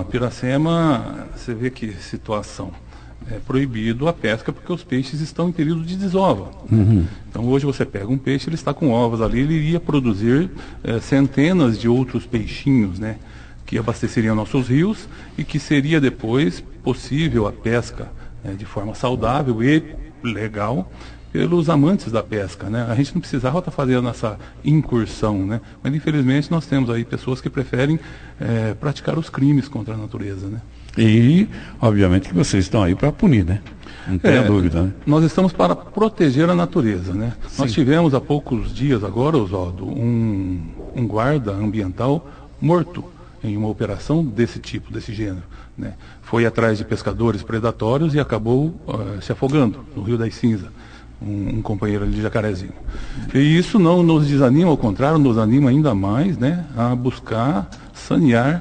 Piracema, você vê que situação. É proibido a pesca porque os peixes estão em período de desova. Então hoje você pega um peixe, ele está com ovos ali, ele iria produzir centenas de outros peixinhos, né, que abasteceriam nossos rios e que seria depois possível a pesca de forma saudável e legal pelos amantes da pesca, né? A gente não precisava estar fazendo essa incursão, né? Mas infelizmente nós temos aí pessoas que preferem praticar os crimes contra a natureza, né? E, obviamente, que vocês estão aí para punir, né? Não tenha dúvida, né? Nós estamos para proteger a natureza, né? Sim. Nós tivemos há poucos dias agora, Oswaldo, um guarda ambiental morto em uma operação desse tipo, desse gênero, né? Foi atrás de pescadores predatórios e acabou se afogando no Rio das Cinzas, um companheiro ali de Jacarezinho. E isso não nos desanima, ao contrário, nos anima ainda mais, né, a buscar sanear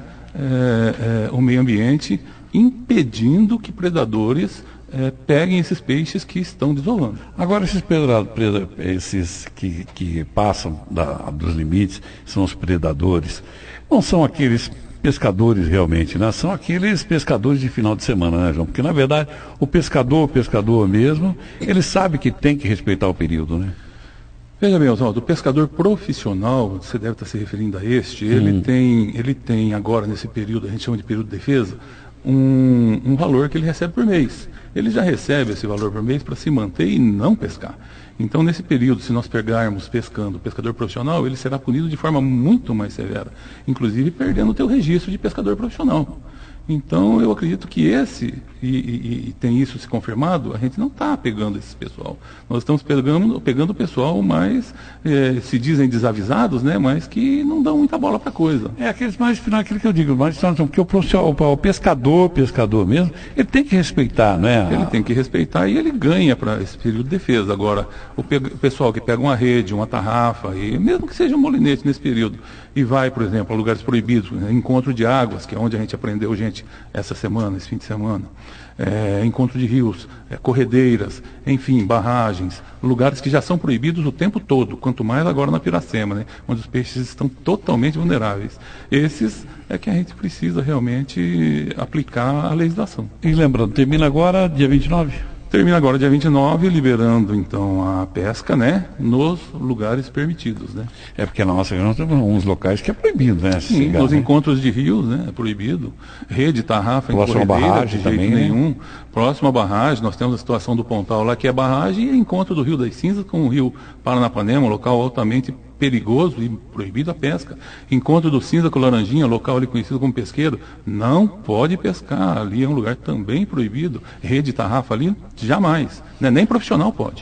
o meio ambiente, impedindo que predadores peguem esses peixes que estão desovando. Agora, esses que passam dos limites, são os predadores, não são aqueles pescadores realmente, né? São aqueles pescadores de final de semana, né, João? Porque, na verdade, o pescador mesmo, ele sabe que tem que respeitar o período, né? Veja bem, Oswaldo, o pescador profissional, você deve estar se referindo a ele tem agora, nesse período, a gente chama de período de defesa, um valor que ele recebe por mês. Ele já recebe esse valor por mês para se manter e não pescar. Então, nesse período, se nós pegarmos pescando o pescador profissional, ele será punido de forma muito mais severa, inclusive perdendo o teu registro de pescador profissional. Então, eu acredito que e tem isso se confirmado, a gente não está pegando esse pessoal. Nós estamos pegando o pessoal mais, se dizem desavisados, né, mas que não dão muita bola para a coisa. Aqueles mais, aquilo que eu digo, mais porque o pescador mesmo, ele tem que respeitar, né? Ele tem que respeitar e ele ganha para esse período de defesa. Agora, o pessoal que pega uma rede, uma tarrafa, e mesmo que seja um molinete nesse período, e vai, por exemplo, a lugares proibidos, né, encontro de águas, que é onde a gente aprendeu, gente, essa semana, esse fim de semana, encontro de rios, corredeiras, enfim, barragens, lugares que já são proibidos o tempo todo, quanto mais agora na Piracema, né, onde os peixes estão totalmente vulneráveis. Esses é que a gente precisa realmente aplicar a legislação. E lembrando, termina agora dia 29? Termina agora dia 29, liberando então a pesca, né, nos lugares permitidos, né? Porque na nossa região temos uns locais que é proibido, né? Sim, chegar, nos encontros de rios, né, é proibido. Rede, tarrafa, próxima barragem de jeito também, nenhum. Né? Próxima barragem, nós temos a situação do Pontal lá, que é barragem, e encontro do Rio das Cinzas com o Rio Paranapanema, um local altamente perigoso e proibido a pesca. Encontro do Cinza com Laranjinha, local ali conhecido como pesqueiro, não pode pescar, ali é um lugar também proibido. Rede, tarrafa ali, jamais, né? Nem profissional pode.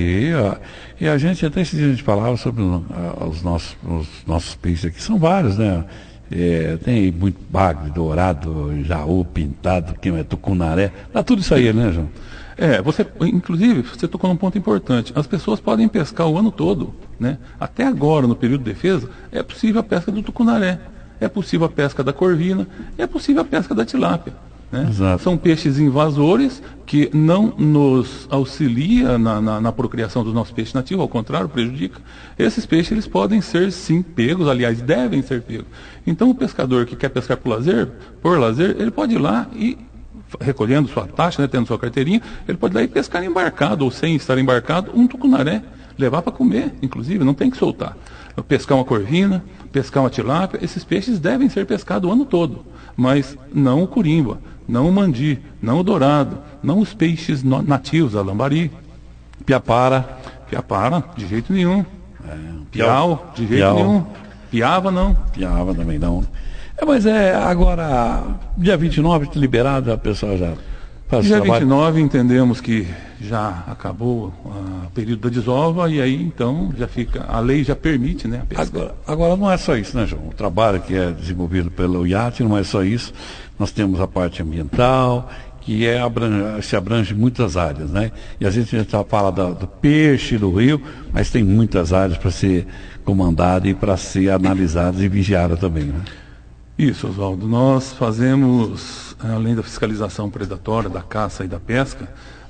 E a gente até esse dia a gente falava sobre os nossos peixes aqui, são vários, né? Tem muito bagre, dourado, jaú, pintado, tucunaré, dá tudo isso aí, né, João? Inclusive, você tocou num ponto importante. As pessoas podem pescar o ano todo, né? Até agora, no período de defesa, é possível a pesca do tucunaré, é possível a pesca da corvina, é possível a pesca da tilápia, né? São peixes invasores que não nos auxilia na procriação dos nossos peixes nativos, ao contrário, prejudica. Esses peixes eles podem ser sim pegos, aliás, devem ser pegos. Então, o pescador que quer pescar por lazer, ele pode ir lá e, recolhendo sua taxa, né, tendo sua carteirinha, ele pode ir lá e pescar embarcado ou sem estar embarcado um tucunaré, levar para comer, inclusive, não tem que soltar. Pescar uma corvina, pescar uma tilápia, esses peixes devem ser pescados o ano todo, mas não o curimba, não o mandi, não o dourado, não os peixes nativos, a lambari, piapara, de jeito nenhum, piau, de jeito nenhum, piava não. Piava também não. Mas agora, dia 29, liberado, a pessoa já faz o trabalho. Dia 29, entendemos que já acabou o período da desova e aí, então, já fica, a lei já permite, né, a pesca. Agora não é só isso, né, João? O trabalho que é desenvolvido pelo IAT não é só isso. Nós temos a parte ambiental, que se abrange muitas áreas, né? E a gente já fala do peixe, do rio, mas tem muitas áreas para ser comandada e para ser analisada e vigiada também, né? Isso, Oswaldo. Nós fazemos, além da fiscalização predatória, da caça e da pesca,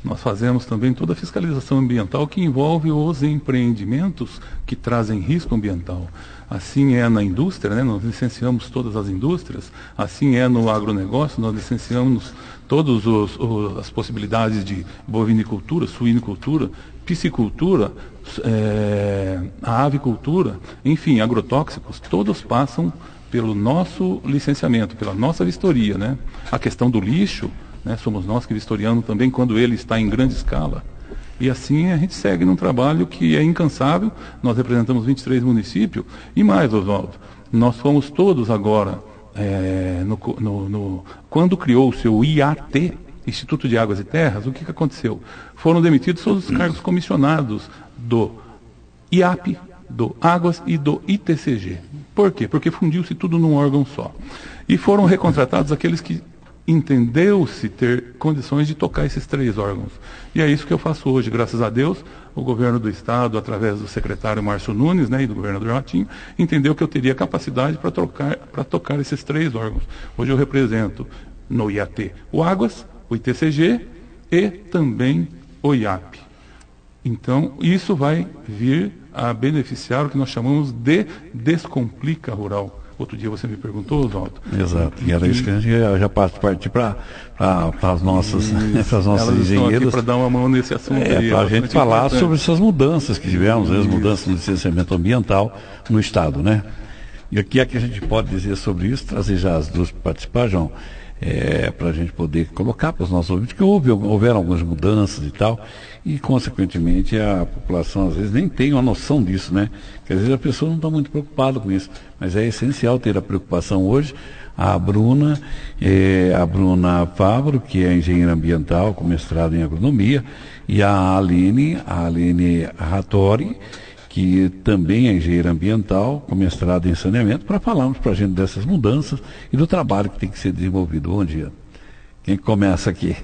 nós fazemos também toda a fiscalização ambiental que envolve os empreendimentos que trazem risco ambiental. Assim é na indústria, né? Nós licenciamos todas as indústrias, assim é no agronegócio, nós licenciamos todas as possibilidades de bovinicultura, suinicultura, piscicultura, a avicultura, enfim, agrotóxicos, todos passam pelo nosso licenciamento, pela nossa vistoria, né? A questão do lixo, né? Somos nós que vistoriamos também quando ele está em grande escala. E assim a gente segue num trabalho que é incansável. Nós representamos 23 municípios. E mais, Oswaldo, nós fomos todos agora, quando criou-se o IAT, Instituto de Águas e Terras, o que aconteceu? Foram demitidos todos os cargos comissionados do IAP, do Águas e do ITCG. Por quê? Porque fundiu-se tudo num órgão só. E foram recontratados aqueles que entendeu-se ter condições de tocar esses 3 órgãos. E é isso que eu faço hoje, graças a Deus. O governo do Estado, através do secretário Márcio Nunes, né, e do governador Ratinho, entendeu que eu teria capacidade para tocar esses 3 órgãos. Hoje eu represento no IAT o Águas, o ITCG e também o IAP. Então, isso vai vir a beneficiar o que nós chamamos de Descomplica Rural. Outro dia você me perguntou, Oswaldo. Exato, e era isso que a gente já partir para as nossas engenheiras. Para dar uma mão nesse assunto. Para a gente falar sobre essas mudanças que tivemos, as mudanças no licenciamento ambiental no Estado, né? E o que é que a gente pode dizer sobre isso? Trazer já as duas para participar, João, para a gente poder colocar para os nossos ouvintes que houveram algumas mudanças e tal, e consequentemente a população às vezes nem tem uma noção disso, né? Porque às vezes a pessoa não está muito preocupada com isso, mas é essencial ter a preocupação hoje. A Bruna Fabro, que é engenheira ambiental com mestrado em agronomia, e a Aline Rattori, que também é engenheira ambiental, com mestrado em saneamento, para falarmos para a gente dessas mudanças e do trabalho que tem que ser desenvolvido. Bom dia. Quem começa aqui?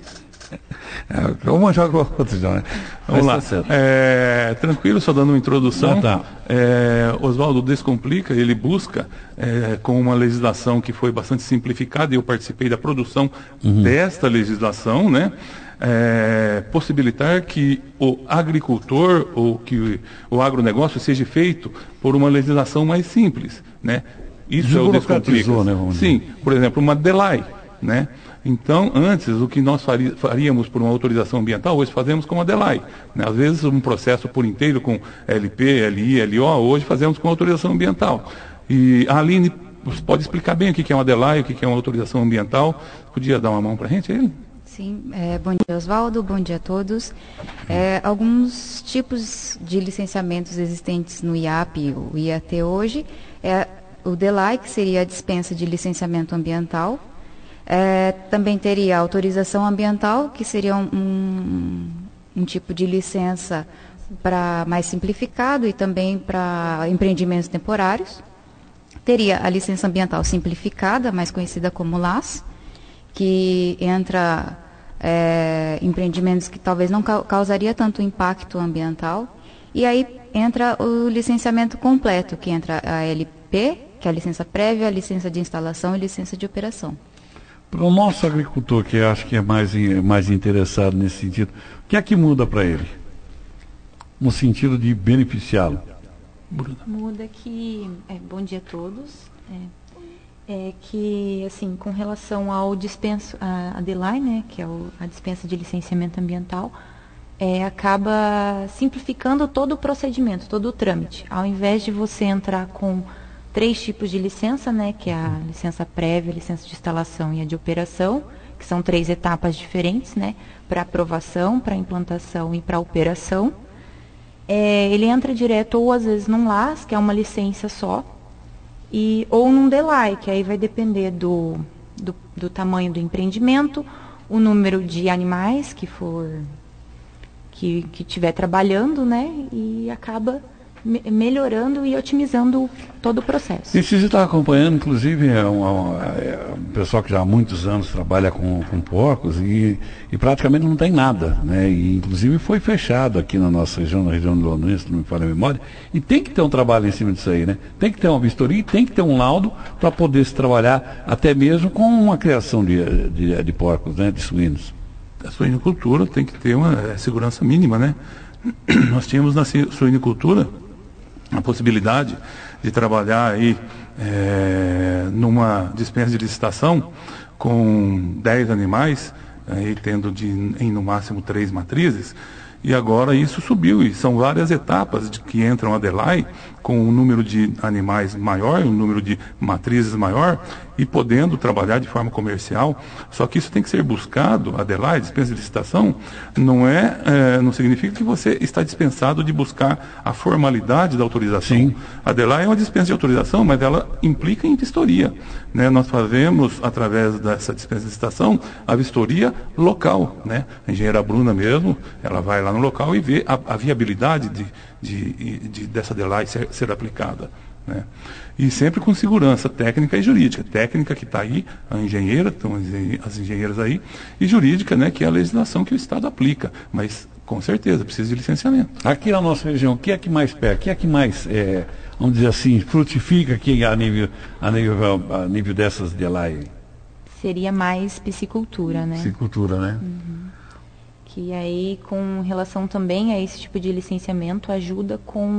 Uma joga o outro já, né? Vamos lá. Tranquilo, só dando uma introdução. Oswaldo Descomplica, ele busca, com uma legislação que foi bastante simplificada, e eu participei da produção desta legislação, né? Possibilitar que o agricultor ou que o agronegócio seja feito por uma legislação mais simples, né? Isso é o Descomplica. Né, sim, por exemplo, uma DELAI, né? Então, antes, o que nós faríamos por uma autorização ambiental, hoje fazemos com a DELAI, né? Às vezes um processo por inteiro com LP, LI, LO, hoje fazemos com autorização ambiental. E a Aline pode explicar bem o que é uma DELAI, o que é uma autorização ambiental. Podia dar uma mão para a gente, ele? Sim, bom dia, Oswaldo, bom dia a todos. Alguns tipos de licenciamentos existentes no IAP, o IAT hoje, o DELAI, que seria a dispensa de licenciamento ambiental. Também teria a autorização ambiental, que seria um tipo de licença mais simplificado e também para empreendimentos temporários. Teria a licença ambiental simplificada, mais conhecida como LAS, que entra empreendimentos que talvez não causaria tanto impacto ambiental. E aí entra o licenciamento completo, que entra a LP, que é a licença prévia, a licença de instalação e licença de operação. Para o nosso agricultor, que acho que é mais interessado nesse sentido, o que é que muda para ele? No sentido de beneficiá-lo? Muda que... bom dia a todos. Que, assim, com relação ao a DELAI, né, que é a dispensa de licenciamento ambiental, acaba simplificando todo o procedimento, todo o trâmite. Ao invés de você entrar com 3 tipos de licença, né, que é a licença prévia, a licença de instalação e a de operação, que são 3 etapas diferentes, né, para aprovação, para implantação e para operação. Ele entra direto ou às vezes num LAS, que é uma licença só, ou num DELAI, que aí vai depender do tamanho do empreendimento, o número de animais que estiver trabalhando, né, e acaba melhorando e otimizando todo o processo. E se você está acompanhando, inclusive, um pessoal que já há muitos anos trabalha com porcos e praticamente não tem nada, né? E inclusive foi fechado aqui na nossa região, na região de Londrina, se não me falha a memória, e tem que ter um trabalho em cima disso aí, né? Tem que ter uma vistoria, tem que ter um laudo para poder se trabalhar até mesmo com uma criação de porcos, né? De suínos. A suinicultura tem que ter uma segurança mínima, né? Nós tínhamos na suinicultura a possibilidade de trabalhar aí numa dispensa de licitação com 10 animais, aí tendo em no máximo 3 matrizes, e agora isso subiu, e são várias etapas que entram a DELAI com um número de animais maior, um número de matrizes maior, e podendo trabalhar de forma comercial. Só que isso tem que ser buscado, a DELAI, dispensa de licitação, não significa que você está dispensado de buscar a formalidade da autorização. Sim. A DELAI é uma dispensa de autorização, mas ela implica em vistoria, né? Nós fazemos, através dessa dispensa de licitação, a vistoria local, né? A engenheira Bruna mesmo, ela vai lá no local e vê a viabilidade dessa DELAI ser aplicada, né? E sempre com segurança técnica e jurídica. Técnica que está aí, a engenheira, estão as engenheiras aí, e jurídica, né, que é a legislação que o Estado aplica. Mas, com certeza, precisa de licenciamento. Aqui na nossa região, o que é que mais pega? O que é que mais, vamos dizer assim, frutifica aqui a nível dessas DELAI? Seria mais piscicultura, né? Piscicultura, né? Que aí, com relação também a esse tipo de licenciamento, ajuda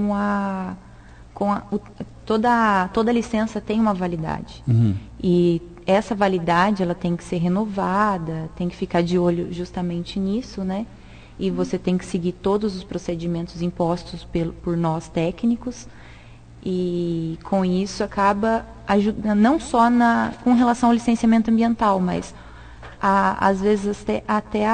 toda licença tem uma validade. E essa validade, ela tem que ser renovada, tem que ficar de olho justamente nisso, né? E você tem que seguir todos os procedimentos impostos por nós técnicos. E com isso acaba ajudando, não só com relação ao licenciamento ambiental, mas às vezes até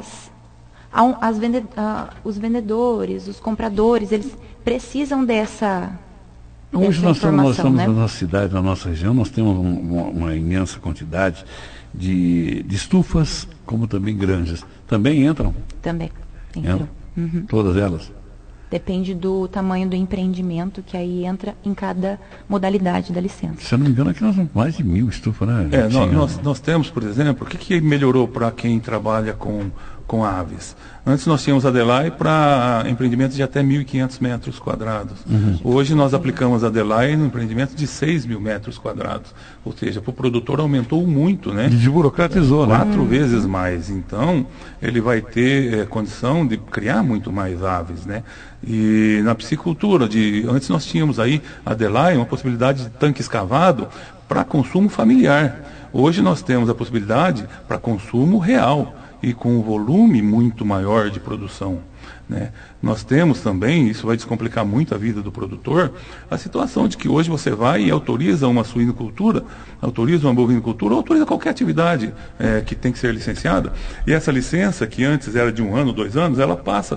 os vendedores, os compradores, eles precisam dessa Hoje nós estamos né? na nossa cidade, na nossa região, nós temos uma imensa quantidade de estufas, como também granjas. Também entram? Também entram. Todas elas? Depende do tamanho do empreendimento, que aí entra em cada modalidade da licença. Se eu não me engano, aqui nós temos mais de 1000 estufas, né? Nós temos, por exemplo, o que melhorou para quem trabalha com aves? Antes nós tínhamos a DELAI para empreendimentos de até 1.500 metros quadrados. Hoje nós aplicamos a DELAI no empreendimento de 6.000 metros quadrados. Ou seja, para o produtor aumentou muito, né? Desburocratizou, né? 4 vezes mais. Então, ele vai ter condição de criar muito mais aves, né? E na piscicultura, antes nós tínhamos aí a DELAI, uma possibilidade de tanque escavado para consumo familiar. Hoje nós temos a possibilidade para consumo real e com um volume muito maior de produção, né? Nós temos também, isso vai descomplicar muito a vida do produtor, a situação de que hoje você vai e autoriza uma suinocultura, autoriza uma bovinocultura, autoriza qualquer atividade que tem que ser licenciada, e essa licença, que antes era de 1 ano, 2 anos, ela passa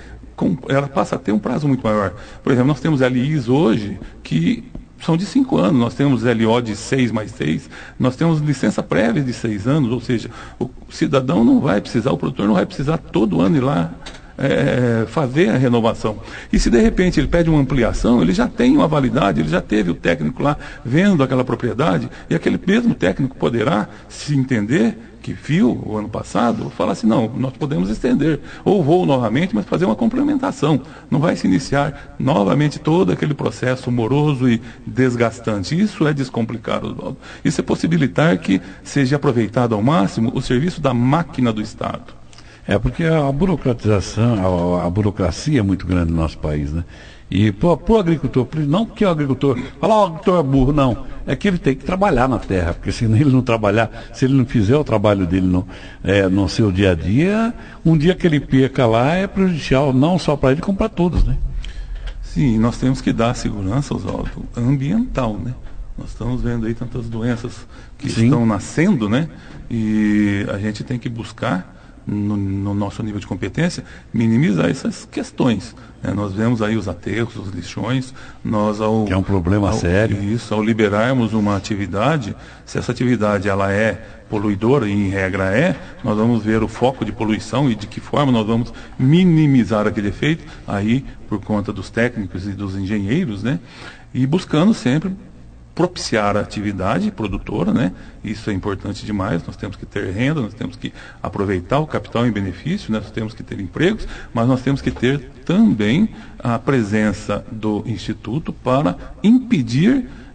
a ter um prazo muito maior. Por exemplo, nós temos LIs hoje que são de 5 anos, nós temos LO de 6 mais 6, nós temos licença prévia de 6 anos, ou seja, o cidadão não vai precisar, o produtor não vai precisar todo ano ir lá fazer a renovação. E se de repente ele pede uma ampliação, ele já tem uma validade, ele já teve o técnico lá vendo aquela propriedade, e aquele mesmo técnico poderá, se entender que viu o ano passado, falar assim, não, nós podemos estender, ou vou novamente, mas fazer uma complementação. Não vai se iniciar novamente todo aquele processo moroso e desgastante. Isso é descomplicar, Oswaldo. Isso é possibilitar que seja aproveitado ao máximo o serviço da máquina do Estado. Porque a burocratização, a burocracia é muito grande no nosso país, né? E para o agricultor, não porque o agricultor fala, o agricultor é burro, não. É que ele tem que trabalhar na terra, porque se ele não trabalhar, se ele não fizer o trabalho dele no seu dia a dia, um dia que ele perca lá é prejudicial, não só para ele, como para todos, né? Sim, nós temos que dar segurança, Oswaldo, ambiental, né? Nós estamos vendo aí tantas doenças que estão nascendo, né? E a gente tem que buscar, no nosso nível de competência, minimizar essas questões. Nós vemos aí os aterros, os lixões, que é um problema sério. Isso, ao liberarmos uma atividade, se essa atividade ela é poluidora, e em regra nós vamos ver o foco de poluição e de que forma nós vamos minimizar aquele efeito, aí por conta dos técnicos e dos engenheiros, né? E buscando sempre propiciar a atividade produtora, né? Isso é importante demais, nós temos que ter renda, nós temos que aproveitar o capital em benefício, né? Nós temos que ter empregos, mas nós temos que ter também a presença do Instituto para impedir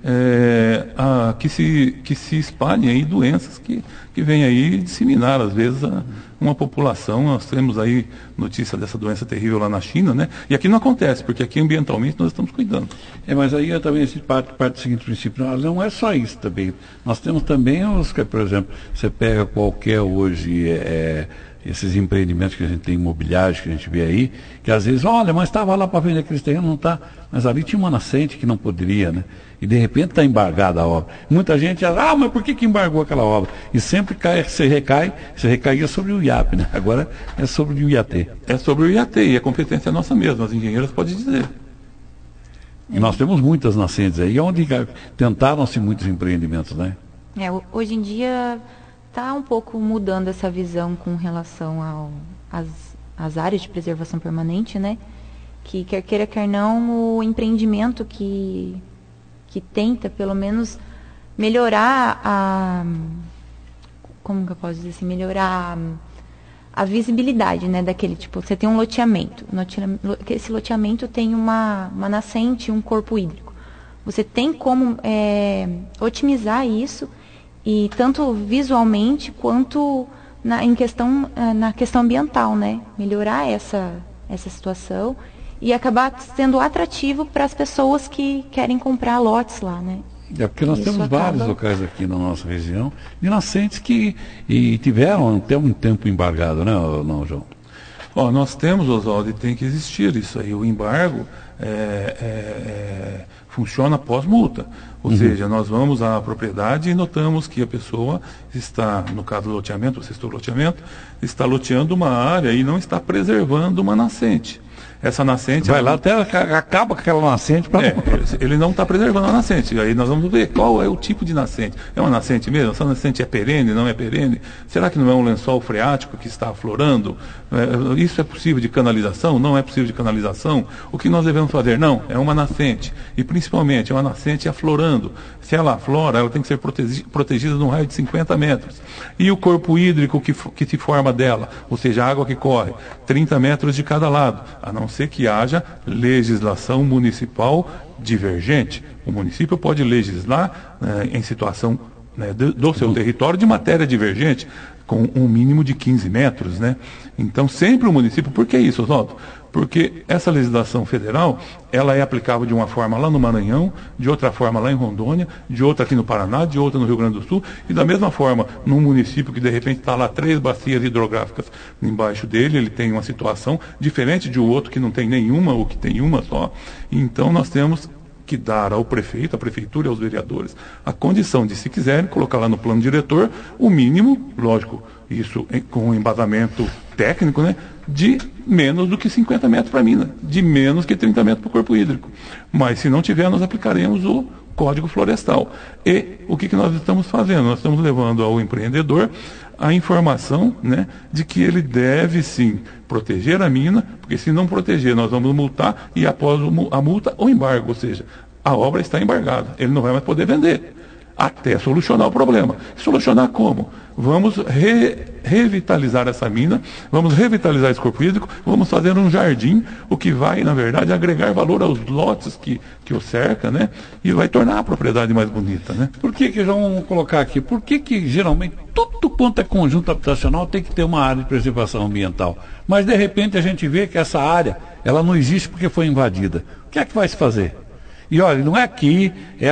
que se espalhem aí doenças que vêm aí disseminar, às vezes, uma população. Nós temos aí notícia dessa doença terrível lá na China, né? E aqui não acontece, porque aqui ambientalmente nós estamos cuidando. Mas aí eu também parte do seguinte princípio, não é só isso também. Nós temos também por exemplo, você pega qualquer hoje esses empreendimentos que a gente tem, imobiliários que a gente vê aí, que às vezes, olha, mas estava lá para vender aqueles terrenos, não está. Mas ali tinha uma nascente que não poderia, né? E de repente está embargada a obra. Muita gente diz, mas por que embargou aquela obra? E sempre se recaía sobre o IAP, né? Agora é sobre o IAT. É sobre o IAT, e a competência é nossa mesma, as engenheiras podem dizer. E nós temos muitas nascentes aí, onde tentaram-se muitos empreendimentos, né? Hoje em dia está um pouco mudando essa visão com relação às áreas de preservação permanente, né? Que quer queira, quer não, o empreendimento que tenta, pelo menos, melhorar como que eu posso dizer assim, melhorar a visibilidade, né, daquele tipo, você tem um loteamento, esse loteamento tem uma nascente, um corpo hídrico. Você tem como otimizar isso, e tanto visualmente quanto na questão ambiental, né, melhorar essa situação e acabar sendo atrativo para as pessoas que querem comprar lotes lá, né. Porque nós temos vários locais aqui na nossa região de nascentes que tiveram até um tempo embargado, né, não, João? Nós temos, Oswaldo, e tem que existir isso aí. O embargo funciona pós-multa. Ou seja, nós vamos à propriedade e notamos que a pessoa está, no caso do loteamento, o sexto loteamento, está loteando uma área e não está preservando uma nascente. Essa nascente... Vai lá até acaba com aquela nascente. Ele não está preservando a nascente. Aí nós vamos ver qual é o tipo de nascente. É uma nascente mesmo? Essa nascente é perene, não é perene? Será que não é um lençol freático que está aflorando? Isso é possível de canalização? Não é possível de canalização? O que nós devemos fazer? Não, é uma nascente. E principalmente, é uma nascente aflorando. Se ela aflora, ela tem que ser protegida num raio de 50 metros. E o corpo hídrico que se forma dela, ou seja, a água que corre, 30 metros de cada lado, a não ser que haja legislação municipal divergente. O município pode legislar em situação do seu território de matéria divergente, com um mínimo de 15 metros, né? Então, sempre o município... Por que isso, Oswaldo? Porque essa legislação federal, ela é aplicável de uma forma lá no Maranhão, de outra forma lá em Rondônia, de outra aqui no Paraná, de outra no Rio Grande do Sul, e da mesma forma, num município que de repente está lá 3 bacias hidrográficas embaixo dele, ele tem uma situação diferente de outro que não tem nenhuma ou que tem uma só. Então, nós temos que dar ao prefeito, à prefeitura e aos vereadores a condição de, se quiserem, colocar lá no plano diretor o mínimo, lógico, isso com embasamento técnico, né, de menos do que 50 metros para a mina, de menos que 30 metros para o corpo hídrico. Mas se não tiver, nós aplicaremos o Código Florestal. E o que nós estamos fazendo? Nós estamos levando ao empreendedor a informação, né, de que ele deve sim proteger a mina, porque se não proteger nós vamos multar, e após a multa o embargo, ou seja, a obra está embargada, ele não vai mais poder vender, até solucionar o problema. Solucionar como? Vamos revitalizar essa mina, vamos revitalizar esse corpo hídrico, vamos fazer um jardim, o que vai, na verdade, agregar valor aos lotes que o cerca, né? E vai tornar a propriedade mais bonita, né? Por que vamos colocar aqui? Por que geralmente tudo quanto é conjunto habitacional tem que ter uma área de preservação ambiental? Mas, de repente, a gente vê que essa área, ela não existe porque foi invadida. O que é que vai se fazer? E olha, não é aqui,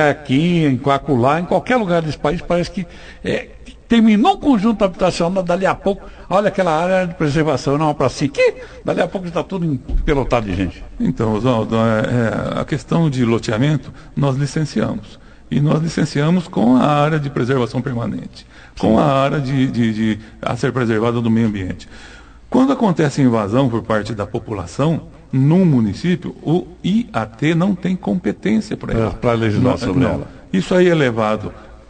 em Coaculá, em qualquer lugar desse país, parece que terminou um conjunto habitacional, dali a pouco, olha aquela área de preservação, não, para si, que dali a pouco está tudo empelotado de gente. Então, Oswaldo, a questão de loteamento, nós licenciamos. E nós licenciamos com a área de preservação permanente, com a área a ser preservada do meio ambiente. Quando acontece invasão por parte da população, num município, o IAT não tem competência para legislar sobre ela. Isso aí é levado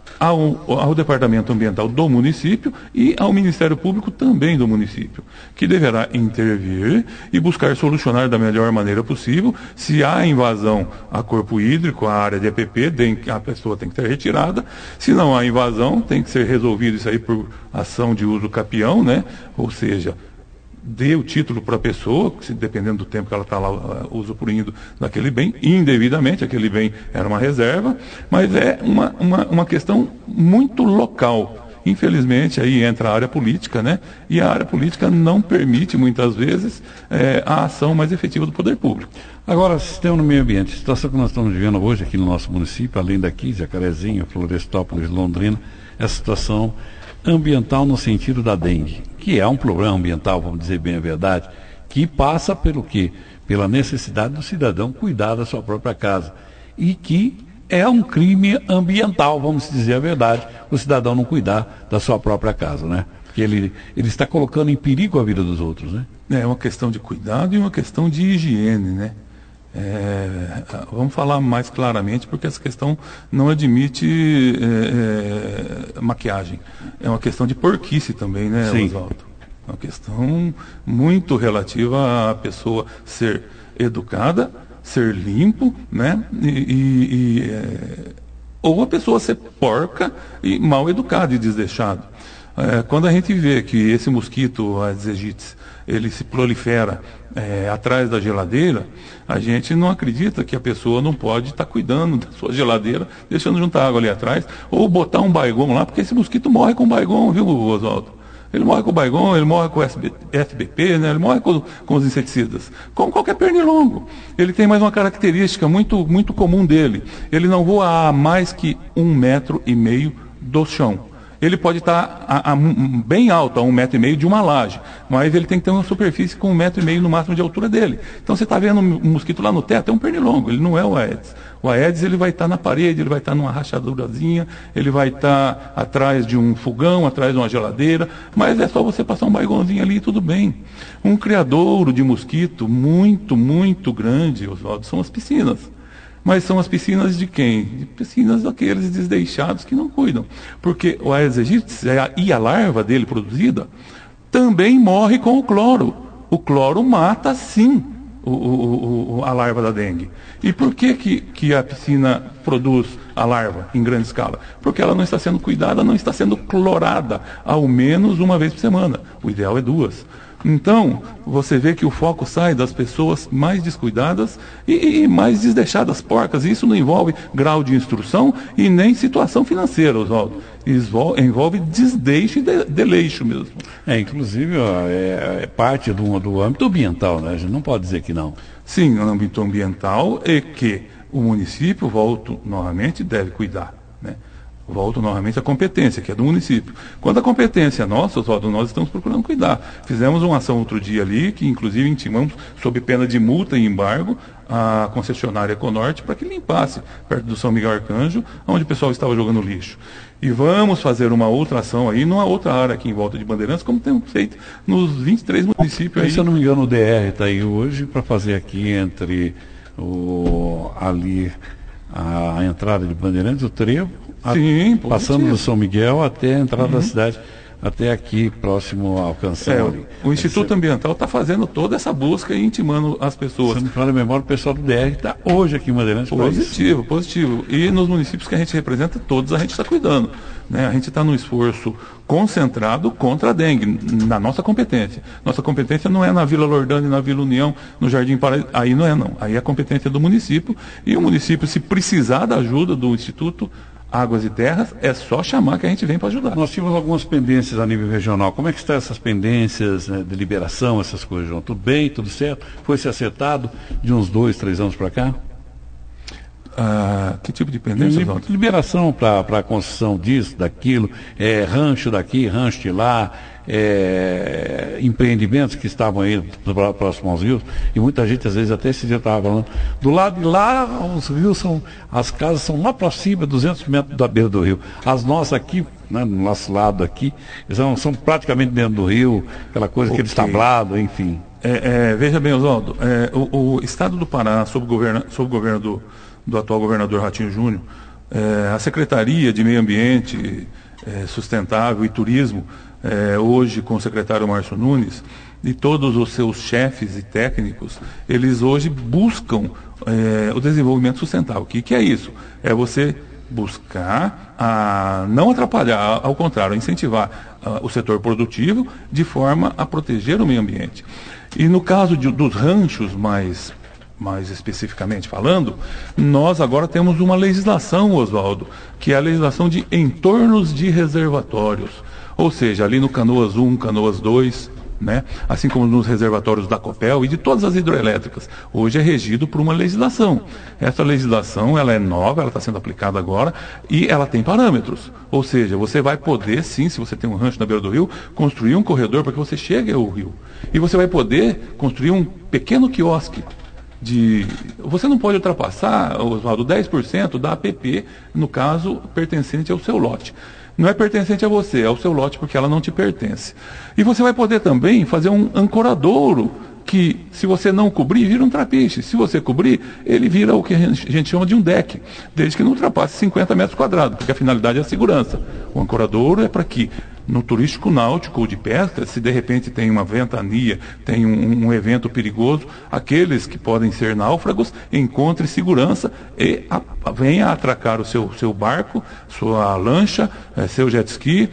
ao Departamento Ambiental do município e ao Ministério Público também do município, que deverá intervir e buscar solucionar da melhor maneira possível. Se há invasão a corpo hídrico, a área de EPP, a pessoa tem que ser retirada. Se não há invasão, tem que ser resolvido isso aí por ação de uso capião, né? Ou seja, dê o título para a pessoa, dependendo do tempo que ela está lá usufruindo daquele bem, indevidamente, aquele bem era uma reserva, mas é uma questão muito local. Infelizmente, aí entra a área política, né? E a área política não permite, muitas vezes, a ação mais efetiva do poder público. Agora, sistema no meio ambiente, a situação que nós estamos vivendo hoje aqui no nosso município, além daqui, Jacarezinho, Florestópolis, Londrina, é a situação ambiental no sentido da dengue, que é um problema ambiental, vamos dizer bem a verdade, que passa pelo quê? Pela necessidade do cidadão cuidar da sua própria casa. E que é um crime ambiental, vamos dizer a verdade, o cidadão não cuidar da sua própria casa, né? Porque ele está colocando em perigo a vida dos outros, né? É uma questão de cuidado e uma questão de higiene, né? Vamos falar mais claramente, porque essa questão não admite maquiagem. É uma questão de porquice também, né, Oswaldo? É uma questão muito relativa à pessoa ser educada, ser limpo, né? Ou a pessoa ser porca e mal educada e desleixado. Quando a gente vê que esse mosquito, Aedes aegypti, ele se prolifera atrás da geladeira, a gente não acredita que a pessoa não pode estar cuidando da sua geladeira, deixando juntar água ali atrás, ou botar um Baygon lá, porque esse mosquito morre com Baygon, viu, Oswaldo? Ele morre com o Baygon, ele morre com o FBP, né? Ele morre com os inseticidas. Como qualquer pernilongo. Ele tem mais uma característica muito, muito comum dele. Ele não voa a mais que 1,5 m do chão. Ele pode estar bem alto, a 1,5 m de uma laje, mas ele tem que ter uma superfície com 1,5 m no máximo de altura dele. Então você está vendo um mosquito lá no teto, é um pernilongo, ele não é o Aedes. O Aedes ele vai estar na parede, ele vai estar numa rachadurazinha, ele vai estar atrás de um fogão, atrás de uma geladeira, mas é só você passar um Baygonzinho ali e tudo bem. Um criadouro de mosquito muito, muito grande, Oswaldo, são as piscinas. Mas são as piscinas de quem? De piscinas daqueles desleixados que não cuidam. Porque o Aedes aegypti e a larva dele produzida também morre com o cloro. O cloro mata, sim, a larva da dengue. E por que a piscina produz a larva em grande escala? Porque ela não está sendo cuidada, não está sendo clorada, ao menos uma vez por semana. O ideal é 2. Então, você vê que o foco sai das pessoas mais descuidadas e mais desleixadas, porcas. E isso não envolve grau de instrução e nem situação financeira, Oswaldo. Envolve desleixo e deleixo mesmo. Inclusive, é parte do âmbito ambiental, né? A gente não pode dizer que não. Sim, no âmbito ambiental é que o município, volto novamente, deve cuidar, né? Volto novamente à competência, que é do município. Quando a competência é nossa, Oswaldo, nós estamos procurando cuidar. Fizemos uma ação outro dia ali, que inclusive intimamos, sob pena de multa e embargo, a concessionária Econorte para que limpasse, perto do São Miguel Arcanjo, onde o pessoal estava jogando lixo. E vamos fazer uma outra ação aí, numa outra área aqui em volta de Bandeirantes, como temos feito nos 23 municípios aí. Se eu não me engano, o DR está aí hoje para fazer aqui entre a entrada de Bandeirantes, o trevo, sim, passando do São Miguel até a entrada da cidade, até aqui próximo ao Cancel. O Instituto Ambiental está fazendo toda essa busca e intimando as pessoas. Se não fala a memória, o pessoal do DR está hoje aqui em Bandeirantes. Positivo. E nos municípios que a gente representa, todos a gente está cuidando, né? A gente está num esforço concentrado contra a dengue, na nossa competência. Nossa competência não é na Vila Lordânia, na Vila União, no Jardim Paraíso. Aí não é, não. Aí é a competência do município. E o município, se precisar da ajuda do Instituto Águas e Terras, é só chamar que a gente vem para ajudar. Nós tínhamos algumas pendências a nível regional. Como é que estão essas pendências, né, de liberação, essas coisas, João? Tudo bem, tudo certo? Foi se acertado de uns 2, 3 anos para cá? Que tipo de pendência? Liberação para a construção disso, daquilo, rancho daqui, rancho de lá, empreendimentos que estavam aí próximo aos rios, e muita gente às vezes até esse dia estava falando, do lado de lá os rios as casas são lá para cima, 200 metros da beira do rio. As nossas aqui, né, no nosso lado aqui, são praticamente dentro do rio, aquela coisa, aquele establado, enfim. Veja bem, Oswaldo, o estado do Paraná, sob o governo do atual governador Ratinho Júnior, a Secretaria de Meio Ambiente Sustentável e Turismo, hoje com o secretário Márcio Nunes, e todos os seus chefes e técnicos, eles hoje buscam o desenvolvimento sustentável. O que é isso? É você buscar não atrapalhar, ao contrário, incentivar o setor produtivo de forma a proteger o meio ambiente. E no caso dos ranchos mais especificamente falando, nós agora temos uma legislação, Oswaldo, que é a legislação de entornos de reservatórios. Ou seja, ali no Canoas 1, Canoas 2, né? Assim como nos reservatórios da Copel e de todas as hidrelétricas, hoje é regido por uma legislação. Essa legislação, ela é nova, ela está sendo aplicada agora e ela tem parâmetros. Ou seja, você vai poder, sim, se você tem um rancho na beira do rio, construir um corredor para que você chegue ao rio. E você vai poder construir um pequeno quiosque. Você não pode ultrapassar, Oswaldo, 10% da APP, no caso, pertencente ao seu lote. Não é pertencente a você, é ao seu lote, porque ela não te pertence. E você vai poder também fazer um ancoradouro, que se você não cobrir, vira um trapiche. Se você cobrir, ele vira o que a gente chama de um deck, desde que não ultrapasse 50 metros quadrados, porque a finalidade é a segurança. O ancoradouro é para que, no turístico náutico ou de pesca, se de repente tem uma ventania, tem um evento perigoso, aqueles que podem ser náufragos encontrem segurança e venha atracar o seu barco, sua lancha, seu jet ski,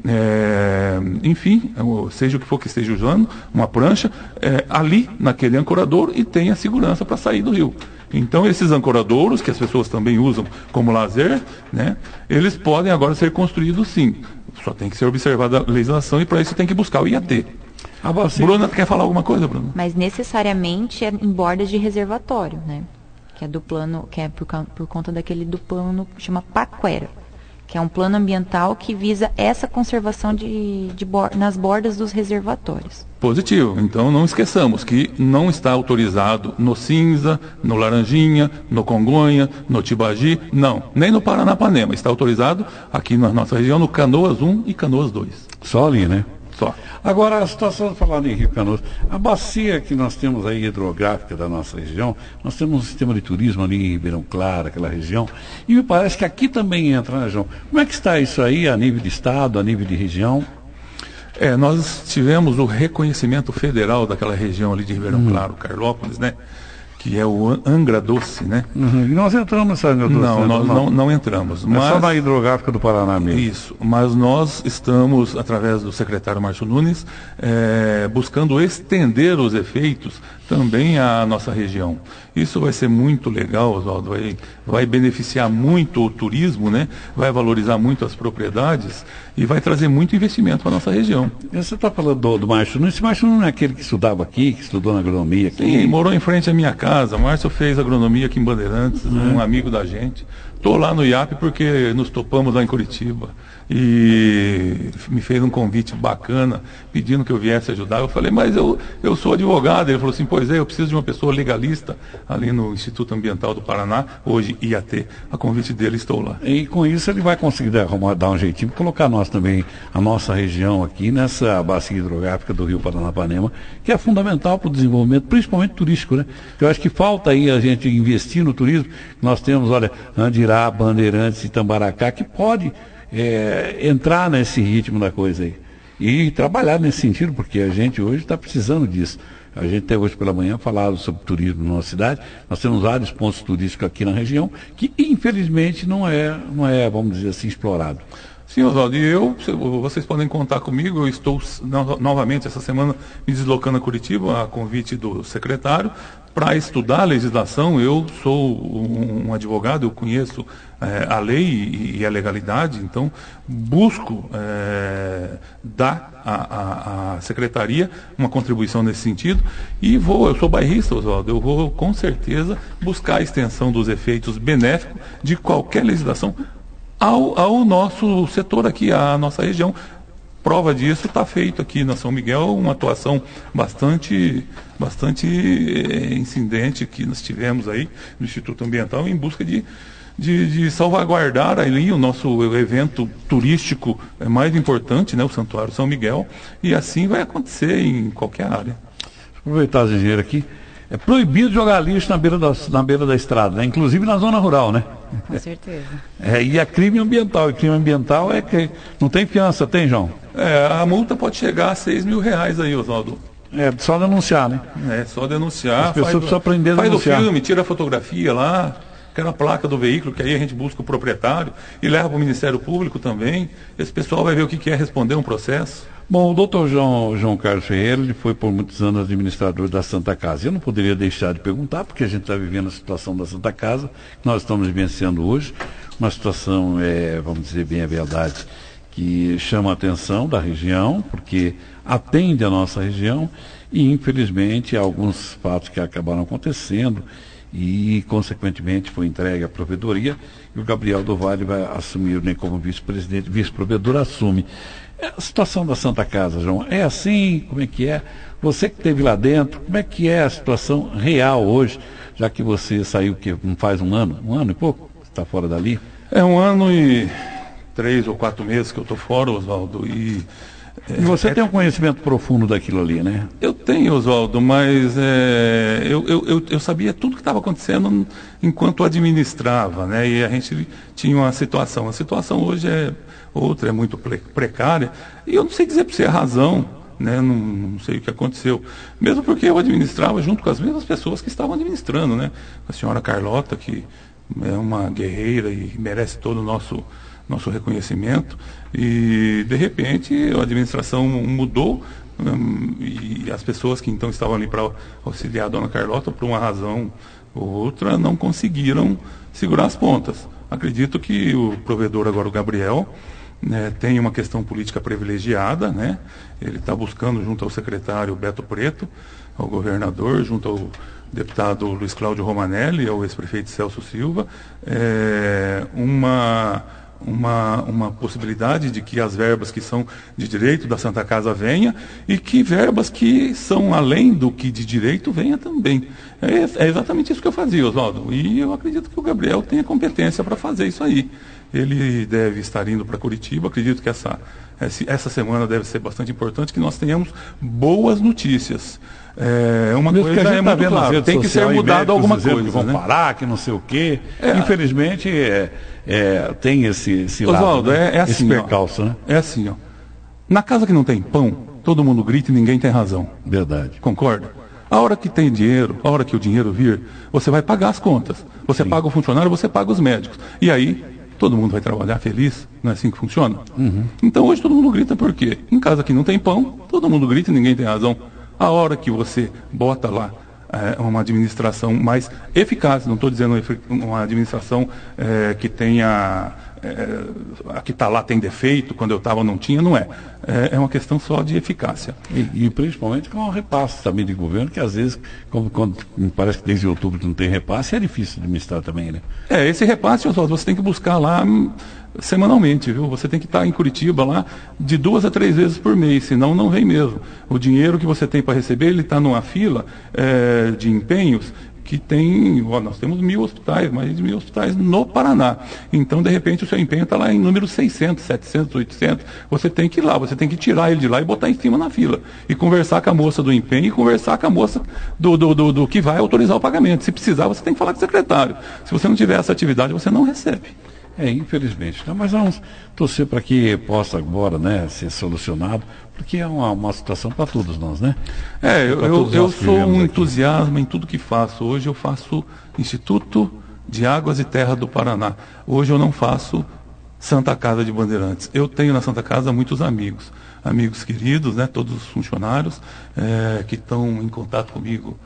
enfim, seja o que for que esteja usando, uma prancha, ali naquele ancoradouro e tenha segurança para sair do rio. Então, esses ancoradouros, que as pessoas também usam como lazer, né, eles podem agora ser construídos sim. Só tem que ser observada a legislação e para isso tem que buscar o IAT. Bruna, quer falar alguma coisa, Bruna? Mas necessariamente é em bordas de reservatório, né? Que é do plano, que é por conta daquele do plano que chama Paquera, que é um plano ambiental que visa essa conservação nas bordas dos reservatórios. Positivo. Então não esqueçamos que não está autorizado no Cinza, no Laranjinha, no Congonha, no Tibagi, não. Nem no Paranapanema. Está autorizado aqui na nossa região, no Canoas 1 e Canoas 2. Só ali, né? Só. Agora, a situação, falando em Rio Canoas, a bacia que nós temos aí, hidrográfica da nossa região, nós temos um sistema de turismo ali em Ribeirão Claro, aquela região, e me parece que aqui também entra, né, João? Como é que está isso aí, a nível de estado, a nível de região? Nós tivemos o reconhecimento federal daquela região ali de Ribeirão Claro, Carlópolis, né? Que é o Angra Doce, né? E nós entramos nessa Angra Doce? Não, nós não entramos. Mas só na hidrográfica do Paraná mesmo. Isso, mas nós estamos, através do secretário Márcio Nunes, buscando estender os efeitos também à nossa região. Isso vai ser muito legal, Oswaldo, vai beneficiar muito o turismo, né? Vai valorizar muito as propriedades e vai trazer muito investimento para a nossa região. Você está falando do Márcio Nunes. Esse Márcio Nunes é aquele que estudava aqui, que estudou na agronomia aqui? Sim, morou em frente à minha casa. O Márcio fez agronomia aqui em Bandeirantes, um amigo da gente. Estou lá no IAP porque nos topamos lá em Curitiba e me fez um convite bacana, pedindo que eu viesse ajudar. Eu falei, mas eu sou advogado. Ele falou assim, pois é, eu preciso de uma pessoa legalista ali no Instituto Ambiental do Paraná, hoje IAT. A convite dele, estou lá. E com isso ele vai conseguir dar um jeitinho para colocar nós também, a nossa região aqui, nessa bacia hidrográfica do Rio Paranapanema, que é fundamental para o desenvolvimento, principalmente turístico, né? Eu acho que falta aí a gente investir no turismo. Nós temos, olha, Andirá, Bandeirantes e Tambaracá, que pode entrar nesse ritmo da coisa aí. E trabalhar nesse sentido, porque a gente hoje está precisando disso. A gente até hoje pela manhã falado sobre turismo na nossa cidade. Nós temos vários pontos turísticos aqui na região que infelizmente não é, vamos dizer assim, explorado. Sim, Oswaldo, e vocês podem contar comigo, eu estou novamente essa semana me deslocando a Curitiba, a convite do secretário, para estudar a legislação. Eu sou um advogado, eu conheço a lei e a legalidade, então busco dar à secretaria uma contribuição nesse sentido e eu sou bairrista, Oswaldo, eu vou com certeza buscar a extensão dos efeitos benéficos de qualquer legislação ao nosso setor aqui, à nossa região. Prova disso está feito aqui na São Miguel, uma atuação bastante incidente que nós tivemos aí no Instituto Ambiental em busca de salvaguardar ali o nosso evento turístico mais importante, né, o Santuário São Miguel, e assim vai acontecer em qualquer área. Aproveitar, engenheiro, aqui. É proibido jogar lixo na beira da estrada, né? Inclusive na zona rural, né? Com certeza. E é crime ambiental. E crime ambiental é que não tem fiança, tem, João? A multa pode chegar a R$6.000 aí, Oswaldo. Só denunciar, né? Só denunciar. As pessoas precisam aprender a denunciar. Faz o filme, tira a fotografia lá quero a placa do veículo, que aí a gente busca o proprietário e leva para o Ministério Público também. Esse pessoal vai ver o que é responder um processo. Bom, o doutor João Carlos Ferreira, ele foi por muitos anos administrador da Santa Casa. Eu não poderia deixar de perguntar, porque a gente está vivendo a situação da Santa Casa, que nós estamos vivenciando hoje, uma situação, vamos dizer bem a verdade, que chama a atenção da região, porque atende a nossa região, e infelizmente alguns fatos que acabaram acontecendo, e consequentemente foi entregue à provedoria, e o Gabriel do Vale vai assumir, né, como vice-presidente, vice-provedor assume. A situação da Santa Casa, João, é assim? Como é que é? Você que esteve lá dentro, como é que é a situação real hoje, já que você saiu que não faz um ano e pouco, está fora dali? É 1 ano e 3 ou 4 meses que eu estou fora, Oswaldo, e você tem um conhecimento profundo daquilo ali, né? Eu tenho, Oswaldo, mas eu sabia tudo que estava acontecendo enquanto administrava, né? E a gente tinha uma situação. A situação hoje é outra, é muito precária, e eu não sei dizer para você a razão, né? Não sei o que aconteceu. Mesmo porque eu administrava junto com as mesmas pessoas que estavam administrando, né? A senhora Carlota, que é uma guerreira e merece todo o nosso reconhecimento, e de repente a administração mudou, e as pessoas que então estavam ali para auxiliar a dona Carlota, por uma razão ou outra, não conseguiram segurar as pontas. Acredito que o provedor agora, o Gabriel, né, tem uma questão política privilegiada, né? Ele está buscando junto ao secretário Beto Preto, ao governador, junto ao deputado Luiz Cláudio Romanelli, ao ex-prefeito Celso Silva, uma possibilidade de que as verbas que são de direito da Santa Casa venha, e que verbas que são além do que de direito venha também. É exatamente isso que eu fazia, Oswaldo, e eu acredito que o Gabriel tenha competência para fazer isso aí. Ele deve estar indo para Curitiba. Acredito que essa semana deve ser bastante importante, que nós tenhamos boas notícias. Uma mesmo coisa que a gente muito clara, tem que ser mudado alguma coisa. Que vão parar, que não sei o quê. Infelizmente, tem esse Oswaldo, lado, né? Assim, esse percalço, né? É assim, ó. Na casa que não tem pão, todo mundo grita e ninguém tem razão. Verdade. Concorda? A hora que tem dinheiro, a hora que o dinheiro vir, você vai pagar as contas. Você paga o funcionário, você paga os médicos. E aí, todo mundo vai trabalhar feliz. Não é assim que funciona? Uhum. Então hoje todo mundo grita por quê? Em casa que não tem pão, todo mundo grita e ninguém tem razão. A hora que você bota lá uma administração mais eficaz, não estou dizendo uma administração que tenha... a que está lá tem defeito, quando eu estava não tinha, não é. É uma questão só de eficácia. E principalmente com o repasse também de governo, que às vezes, quando parece que desde outubro não tem repasse, é difícil administrar também, né? Esse repasse, Oswaldo, você tem que buscar lá semanalmente, viu? Você tem que estar em Curitiba lá de 2 a 3 vezes por mês, senão não vem mesmo. O dinheiro que você tem para receber, ele está numa fila de empenhos que tem, nós temos 1.000 hospitais, mais de 1.000 hospitais no Paraná. Então, de repente, o seu empenho está lá em número 600, 700, 800. Você tem que ir lá, você tem que tirar ele de lá e botar em cima na fila. E conversar com a moça do empenho e conversar com a moça do que vai autorizar o pagamento. Se precisar, você tem que falar com o secretário. Se você não tiver essa atividade, você não recebe. Infelizmente. Mas vamos torcer para que possa agora, né, ser solucionado, porque é uma situação para todos nós, né? Eu sou um entusiasmo em tudo que faço. Hoje eu faço Instituto de Águas e Terra do Paraná. Hoje eu não faço Santa Casa de Bandeirantes. Eu tenho na Santa Casa muitos amigos queridos, né, todos os funcionários que estão em contato comigo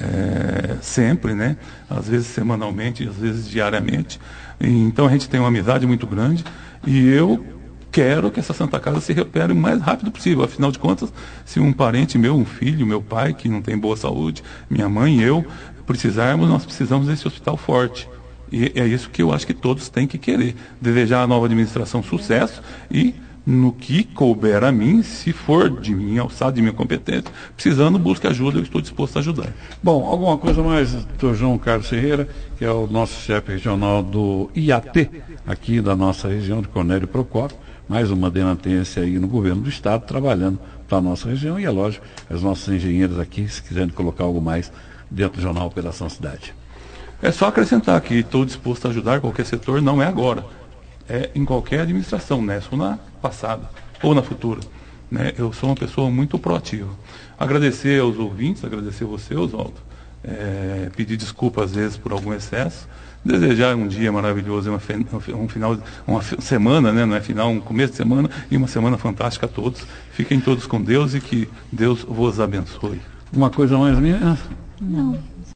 sempre, né? Às vezes semanalmente, às vezes diariamente. Então a gente tem uma amizade muito grande, e eu quero que essa Santa Casa se recupere o mais rápido possível. Afinal de contas, se um parente meu, um filho, meu pai, que não tem boa saúde, minha mãe e eu, nós precisamos desse hospital forte. E é isso que eu acho que todos têm que querer. Desejar à nova administração sucesso, e no que couber a mim, se for de mim, alçado de minha competência, precisando, busque ajuda, eu estou disposto a ajudar. Bom, alguma coisa mais, doutor João Carlos Ferreira, que é o nosso chefe regional do IAT, aqui da nossa região de Cornélio Procópio, mais uma denantência aí no governo do estado, trabalhando para a nossa região, e é lógico, as nossas engenheiras aqui, se quiserem colocar algo mais dentro do jornal Operação Cidade. É só acrescentar que estou disposto a ajudar qualquer setor, não é agora. É em qualquer administração, né? Ou na passada ou na futura, né? Eu sou uma pessoa muito proativa. Agradecer aos ouvintes, agradecer você, Oswaldo, pedir desculpa às vezes por algum excesso, Desejar um dia maravilhoso, uma semana, né? Não é final, um começo de semana e uma semana fantástica a todos. Fiquem todos com Deus e que Deus vos abençoe. Uma coisa mais minha? Não.